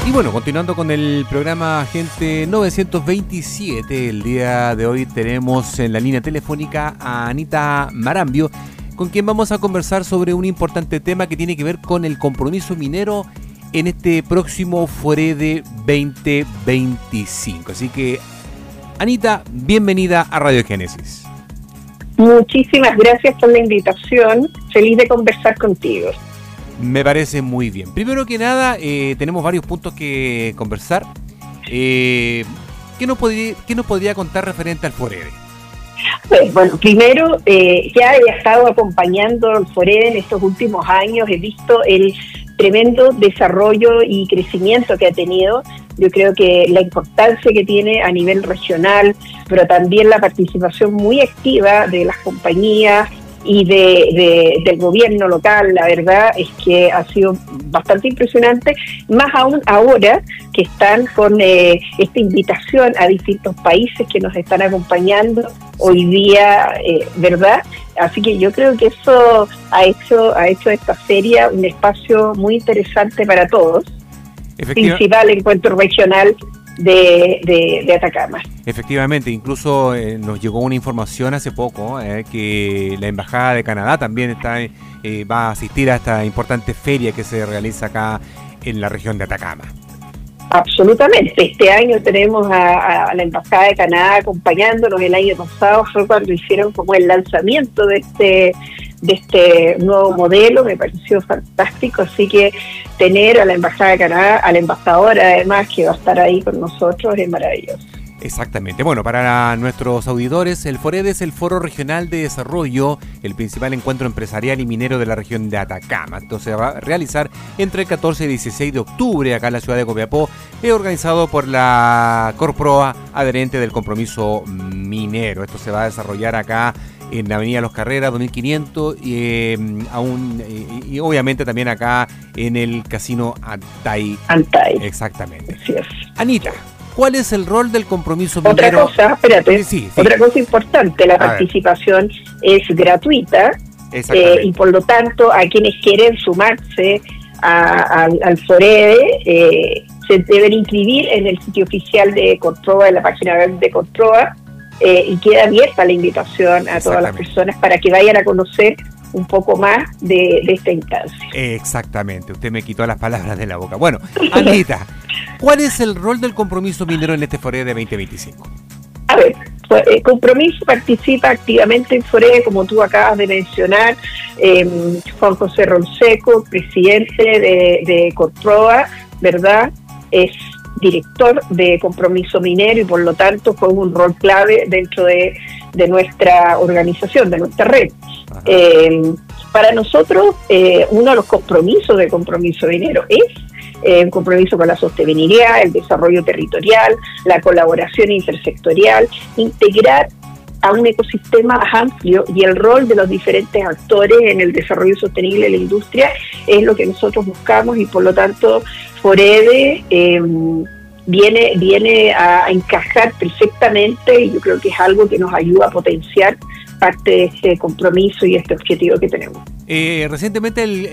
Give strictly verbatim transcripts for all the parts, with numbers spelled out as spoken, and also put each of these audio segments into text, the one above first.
Y bueno, continuando con el programa Agente novecientos veintisiete, el día de hoy tenemos en la línea telefónica a Anita Marambio, con quien vamos a conversar sobre un importante tema que tiene que ver con el compromiso minero en este próximo FOREDE veinte veinticinco. Así que, Anita, bienvenida a Radio Génesis. Muchísimas gracias por la invitación. Feliz de conversar contigo. Me parece muy bien. Primero que nada, eh, tenemos varios puntos que conversar. Eh, ¿qué, nos podría, ¿Qué nos podría contar referente al FOREDE? Pues, bueno, primero, eh, ya he estado acompañando al FOREDE en estos últimos años. He visto el tremendo desarrollo y crecimiento que ha tenido. Yo creo que la importancia que tiene a nivel regional, pero también la participación muy activa de las compañías y de, de, del gobierno local, la verdad es que ha sido bastante impresionante, más aún ahora que están con eh, esta invitación a distintos países que nos están acompañando hoy día, eh, ¿verdad? Así que yo creo que eso ha hecho, ha hecho esta feria un espacio muy interesante para todos, principal encuentro regional De, de, de Atacama. Efectivamente, incluso eh, nos llegó una información hace poco eh, que la Embajada de Canadá también está eh, va a asistir a esta importante feria que se realiza acá en la región de Atacama. Absolutamente. Este año tenemos a, a la Embajada de Canadá acompañándonos. El año pasado fue cuando hicieron como el lanzamiento de este de este nuevo modelo, me pareció fantástico, así que tener a la Embajada de Canadá, a la embajadora además que va a estar ahí con nosotros, es maravilloso. Exactamente. Bueno, para nuestros auditores, el FOREDE es el Foro Regional de Desarrollo, el principal encuentro empresarial y minero de la región de Atacama. Entonces se va a realizar entre el catorce y dieciséis de octubre acá en la ciudad de Copiapó, es organizado por la Corproa, adherente del compromiso minero. Esto se va a desarrollar acá en la avenida Los Carreras, dos mil quinientos, y, eh, aún, y, y obviamente también acá en el Casino Antay. Antay. Exactamente. Sí es. Anita, ¿cuál es el rol del compromiso minero? Otra cosa, espérate, sí, sí. Otra cosa importante, la a participación ver. es gratuita eh, y por lo tanto a quienes quieren sumarse a, a, al FOREDE eh, se deben inscribir en el sitio oficial de Corproa, en la página web de Corproa, eh, y queda abierta la invitación a todas las personas para que vayan a conocer un poco más de, de esta instancia. Exactamente, usted me quitó las palabras de la boca. Bueno, Anita, ¿cuál es el rol del compromiso minero en este FOREDE veinte veinticinco? A ver, el compromiso participa activamente en FOREDE, como tú acabas de mencionar, eh, Juan José Ronseco, presidente de, de Corproa, ¿verdad? Es director de compromiso minero y por lo tanto fue un rol clave dentro de, de nuestra organización, de nuestra red. Eh, para nosotros, eh, uno de los compromisos de compromiso minero es eh, un compromiso con la sostenibilidad, el desarrollo territorial, la colaboración intersectorial, integrar a un ecosistema más amplio, y el rol de los diferentes actores en el desarrollo sostenible de la industria es lo que nosotros buscamos, y por lo tanto FOREDE eh, viene, viene a encajar perfectamente, y yo creo que es algo que nos ayuda a potenciar parte de este compromiso y este objetivo que tenemos. Eh, recientemente el,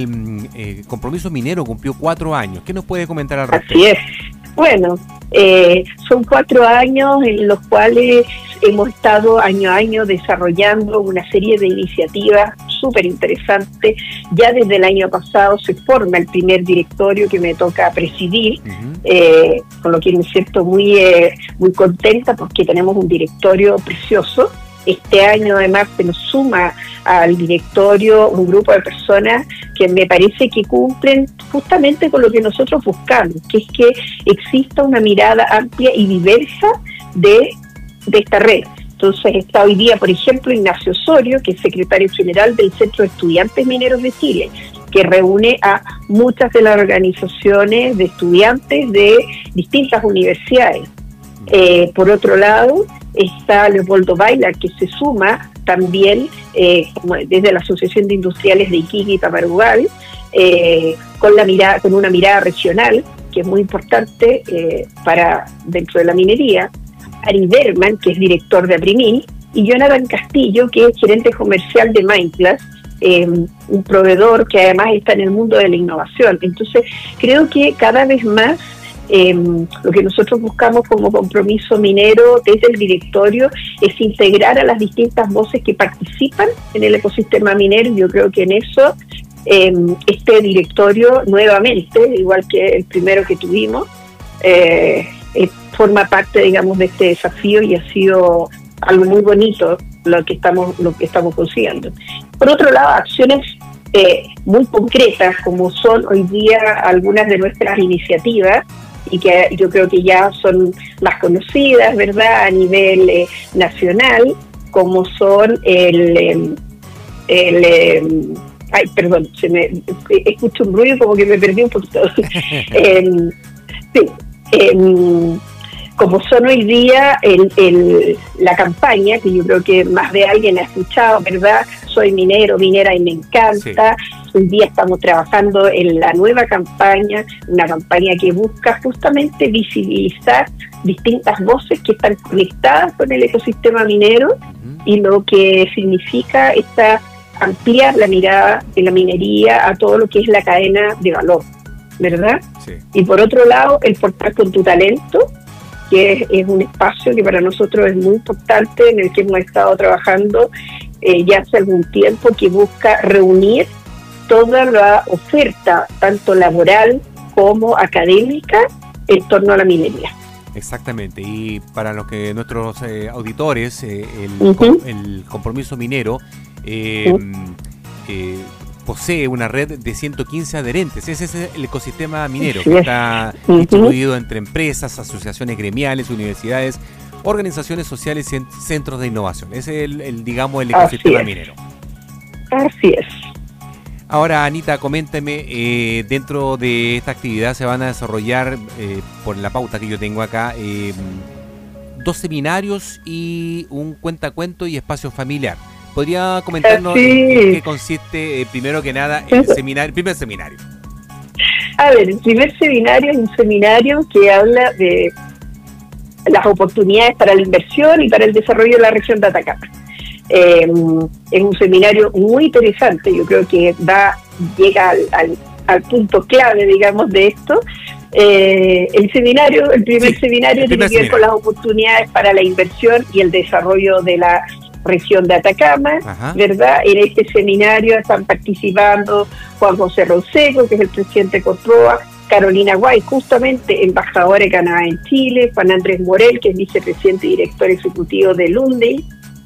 el eh, compromiso minero cumplió cuatro años. ¿Qué nos puede comentar al respecto? Así es. Bueno, eh, son cuatro años en los cuales hemos estado año a año desarrollando una serie de iniciativas súper interesantes. Ya desde el año pasado se forma el primer directorio que me toca presidir, uh-huh. eh, con lo que me siento muy, eh, muy contenta porque tenemos un directorio precioso. Este año además se nos suma al directorio un grupo de personas que me parece que cumplen justamente con lo que nosotros buscamos, que es que exista una mirada amplia y diversa de, de esta red. Entonces está hoy día, por ejemplo, Ignacio Osorio, que es secretario general del Centro de Estudiantes Mineros de Chile, que reúne a muchas de las organizaciones de estudiantes de distintas universidades. Eh, por otro lado, está Leopoldo Bailar, que se suma también eh, desde la Asociación de Industriales de Iquique y Tamarugal, eh, con, la mirada, con una mirada regional, que es muy importante eh, para dentro de la minería. Ari Berman, que es director de Aprimil, y Jonathan Castillo, que es gerente comercial de Mindclass, eh, un proveedor que además está en el mundo de la innovación. Entonces, creo que cada vez más eh, lo que nosotros buscamos como compromiso minero desde el directorio es integrar a las distintas voces que participan en el ecosistema minero. Yo creo que en eso eh, este directorio nuevamente, igual que el primero que tuvimos, eh, eh, forma parte, digamos, de este desafío y ha sido algo muy bonito lo que estamos lo que estamos consiguiendo. Por otro lado, acciones eh, muy concretas, como son hoy día algunas de nuestras iniciativas, y que yo creo que ya son más conocidas, ¿verdad?, a nivel eh, nacional, como son el... el, el eh, ay, perdón, se me escucho un ruido como que me perdí un poquito. eh, sí, eh, como son hoy día el, el, la campaña, que yo creo que más de alguien ha escuchado, ¿verdad? Soy minero, minera y me encanta. Sí. Hoy día estamos trabajando en la nueva campaña, una campaña que busca justamente visibilizar distintas voces que están conectadas con el ecosistema minero, uh-huh. y lo que significa esta ampliar la mirada de la minería a todo lo que es la cadena de valor, ¿verdad? Sí. Y por otro lado, el portal Con Tu Talento, que es, es un espacio que para nosotros es muy importante, en el que hemos estado trabajando eh, ya hace algún tiempo, que busca reunir toda la oferta, tanto laboral como académica, en torno a la minería. Exactamente, y para los que nuestros eh, auditores, eh, el, uh-huh. com, el compromiso minero eh, uh-huh. eh, posee una red de ciento quince adherentes. Ese es el ecosistema minero, que está uh-huh. distribuido entre empresas, asociaciones gremiales, universidades, organizaciones sociales y centros de innovación. Ese es el, el digamos, el ecosistema Así minero. Así es. Ahora, Anita, coméntame, eh, dentro de esta actividad se van a desarrollar, eh, por la pauta que yo tengo acá, eh, dos seminarios y un cuentacuento y espacio familiar. ¿Podría comentarnos sí. en, en qué consiste, eh, primero que nada, el seminario, primer seminario? A ver, el primer seminario es un seminario que habla de las oportunidades para la inversión y para el desarrollo de la región de Atacama. Eh, es un seminario muy interesante, yo creo que va llega al, al, al punto clave, digamos, de esto. Eh, el seminario, el primer sí, seminario el primer tiene que ver con las oportunidades para la inversión y el desarrollo de la región de Atacama, Ajá. ¿verdad? En este seminario están participando Juan José Ronseco, que es el presidente de COTROA, Carolina Guay, justamente embajadora de Canadá en Chile, Juan Andrés Morel, que es vicepresidente y director ejecutivo de Lundin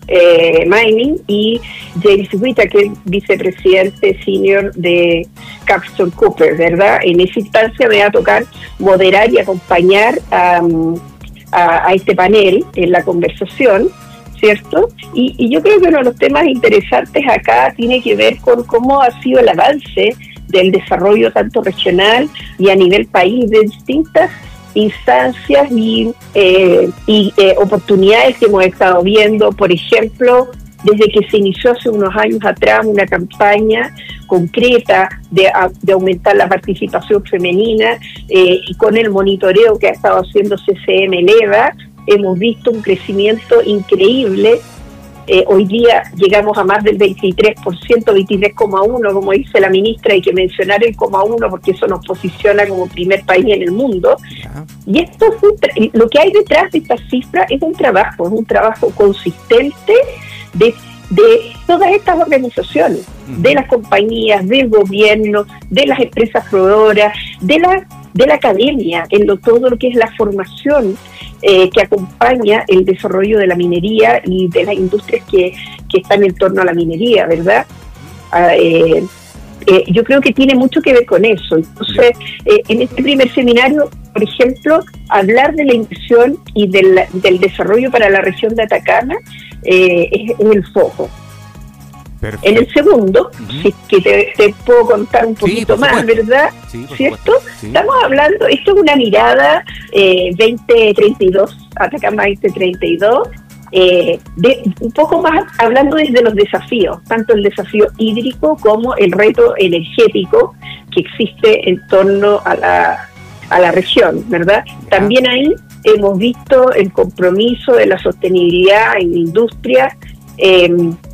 eh, Mining, y James Huita, que es vicepresidente senior de Capstone Cooper, ¿verdad? En esa instancia me va a tocar moderar y acompañar um, a, a este panel en la conversación, ¿cierto? Y, y yo creo que uno de los temas interesantes acá tiene que ver con cómo ha sido el avance del desarrollo tanto regional y a nivel país de distintas instancias y, eh, y eh, oportunidades que hemos estado viendo. Por ejemplo, desde que se inició hace unos años atrás una campaña concreta de, de aumentar la participación femenina eh, y con el monitoreo que ha estado haciendo C C M Eleva, hemos visto un crecimiento increíble. Eh, hoy día llegamos a más del veintitrés por ciento, veintitrés coma uno por ciento, como dice la ministra. Hay que mencionar el coma uno porque eso nos posiciona como primer país en el mundo. Yeah. Y esto es un tra- lo que hay detrás de esta cifra es un trabajo, es un trabajo consistente de, de todas estas organizaciones, uh-huh. de las compañías, del gobierno, de las empresas proveedoras, de la, de la academia, en lo, todo lo que es la formación Eh, que acompaña el desarrollo de la minería y de las industrias que, que están en torno a la minería, ¿verdad? Ah, eh, eh, yo creo que tiene mucho que ver con eso. Entonces, eh, en este primer seminario, por ejemplo, hablar de la inversión y del, del desarrollo para la región de Atacama eh, es, es el foco. Perfecto. En el segundo, uh-huh. si que te, te puedo contar un poquito sí, más, ¿verdad? Sí, ¿cierto? Sí. Estamos hablando, esto es una mirada eh, veinte treinta y dos, Atacama veinte treinta y dos, eh, de, un poco más hablando desde los desafíos, tanto el desafío hídrico como el reto energético que existe en torno a la, a la región, ¿verdad? Yeah. También ahí hemos visto el compromiso de la sostenibilidad en la industria, eh,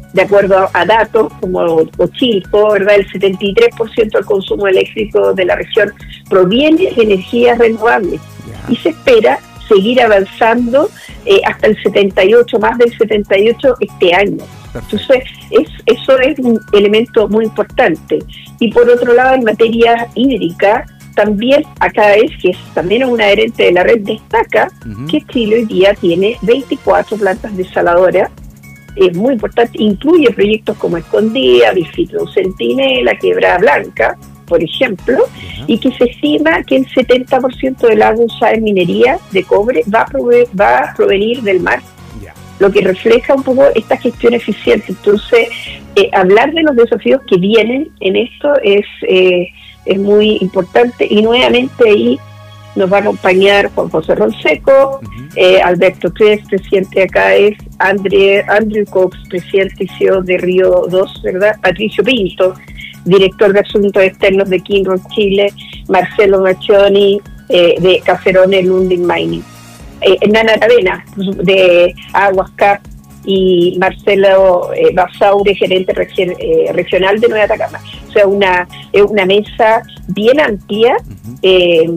de acuerdo a, a datos como Ochilco, ¿verdad? El setenta y tres por ciento del consumo eléctrico de la región proviene de energías renovables. Yeah. Y se espera seguir avanzando eh, hasta el setenta y ocho, más del setenta y ocho este año. Entonces, es, eso es un elemento muy importante. Y por otro lado, en materia hídrica, también acá es que es también una adherente de la red, destaca uh-huh. que Chile hoy día tiene veinticuatro plantas desaladoras. Es muy importante, incluye proyectos como Escondida, Bifitro Centinela, Quebrada Blanca, por ejemplo, uh-huh. y que se estima que el setenta por ciento del agua usada en minería de cobre va a, prove- va a provenir del mar, yeah. lo que refleja un poco esta gestión eficiente. Entonces, eh, hablar de los desafíos que vienen en esto es, eh, es muy importante, y nuevamente ahí nos va a acompañar Juan José Ronseco, uh-huh. eh, Alberto Cres, presidente de acá es André, Andrew Cox, presidente y C E O de Río dos, ¿verdad? Patricio Pinto, director de Asuntos Externos de Kinross Chile, Marcelo Maccioni, eh, de Caserones Lundin Mining, eh, Nana Aravena, de Aguas Cap, y Marcelo eh, Basaure, gerente regi- eh, regional de Nueva Atacama. O sea, una, eh, una mesa bien amplia, uh-huh. eh,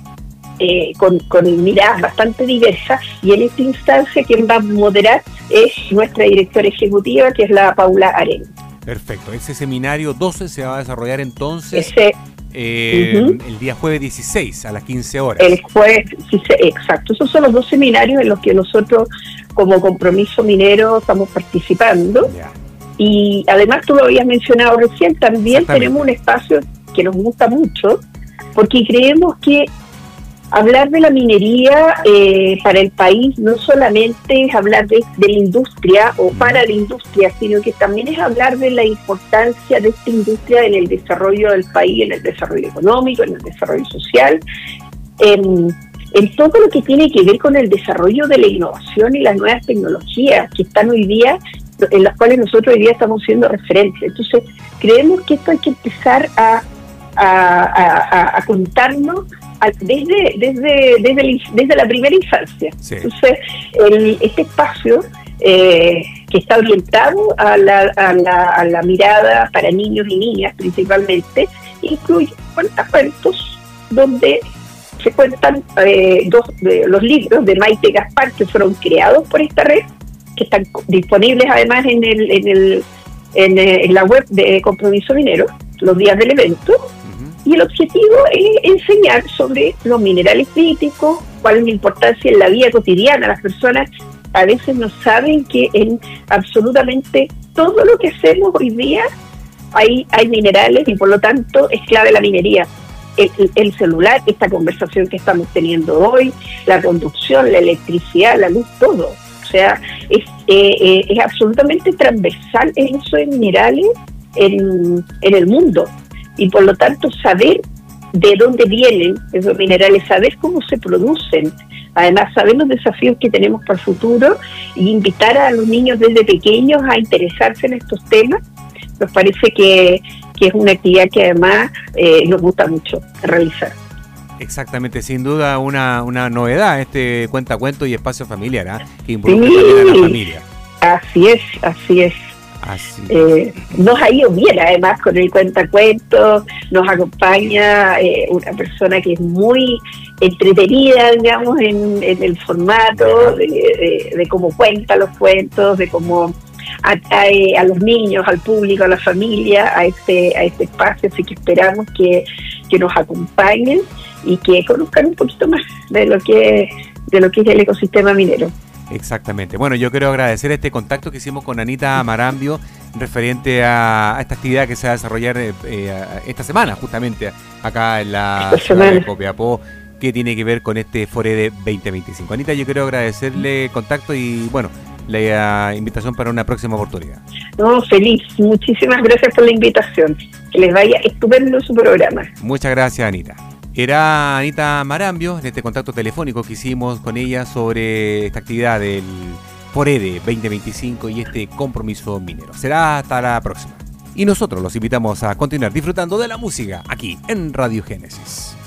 eh, con, con miradas bastante diversas, y en esta instancia quien va a moderar es nuestra directora ejecutiva, que es la Paula Arena. Perfecto, ese seminario doce se va a desarrollar entonces ese, eh, uh-huh. el día jueves dieciséis a las quince horas. El jueves, sí, exacto. Esos son los dos seminarios en los que nosotros como Compromiso Minero estamos participando. Yeah. Y además tú lo habías mencionado recién, también tenemos un espacio que nos gusta mucho, porque creemos que hablar de la minería eh, para el país no solamente es hablar de, de la industria o para la industria, sino que también es hablar de la importancia de esta industria en el desarrollo del país, en el desarrollo económico, en el desarrollo social, en, en todo lo que tiene que ver con el desarrollo de la innovación y las nuevas tecnologías que están hoy día, en las cuales nosotros hoy día estamos siendo referentes. Entonces, creemos que esto hay que empezar a, a, a, a contarnos Desde desde desde, desde la primera infancia. Sí. Entonces, el, este espacio eh, que está orientado a la, a, la, a la mirada para niños y niñas principalmente, incluye cuentacuentos donde se cuentan eh, dos de los libros de Maite Gaspar, que fueron creados por esta red, que están disponibles además en el en el en, en la web de Compromiso Minero los días del evento. Y el objetivo es enseñar sobre los minerales críticos, cuál es la importancia en la vida cotidiana. Las personas a veces no saben que en absolutamente todo lo que hacemos hoy día hay, hay minerales, y por lo tanto es clave la minería. El, el celular, esta conversación que estamos teniendo hoy, la conducción, la electricidad, la luz, todo. O sea, es, eh, eh, es absolutamente transversal el uso de minerales en, en el mundo. Y por lo tanto saber de dónde vienen esos minerales, saber cómo se producen, además saber los desafíos que tenemos para el futuro, y invitar a los niños desde pequeños a interesarse en estos temas, nos parece que, que es una actividad que además eh, nos gusta mucho realizar. Exactamente, sin duda una, una novedad este cuentacuentos y espacio familiar, ¿eh? Que involucra sí, también a la familia. Así es, así es. Así. Eh, nos ha ido bien además con el cuentacuentos, nos acompaña eh, una persona que es muy entretenida, digamos, en, en el formato de, de, de cómo cuenta los cuentos, de cómo atrae a los niños, al público, a la familia, a este, a este espacio. Así que esperamos que, que nos acompañen y que conozcan un poquito más de lo que, de lo que es el ecosistema minero. Exactamente. Bueno, yo quiero agradecer este contacto que hicimos con Anita Marambio referente a, a esta actividad que se va a desarrollar eh, eh, esta semana, justamente acá en la ciudad de Copiapó, que tiene que ver con este FOREDE veinte veinticinco. Anita, yo quiero agradecerle el contacto y, bueno, la uh, invitación para una próxima oportunidad. No, feliz. Muchísimas gracias por la invitación. Que les vaya estupendo su programa. Muchas gracias, Anita. Era Anita Marambio en este contacto telefónico que hicimos con ella sobre esta actividad del FOREDE veinte veinticinco y este compromiso minero. Será hasta la próxima. Y nosotros los invitamos a continuar disfrutando de la música aquí en Radio Génesis.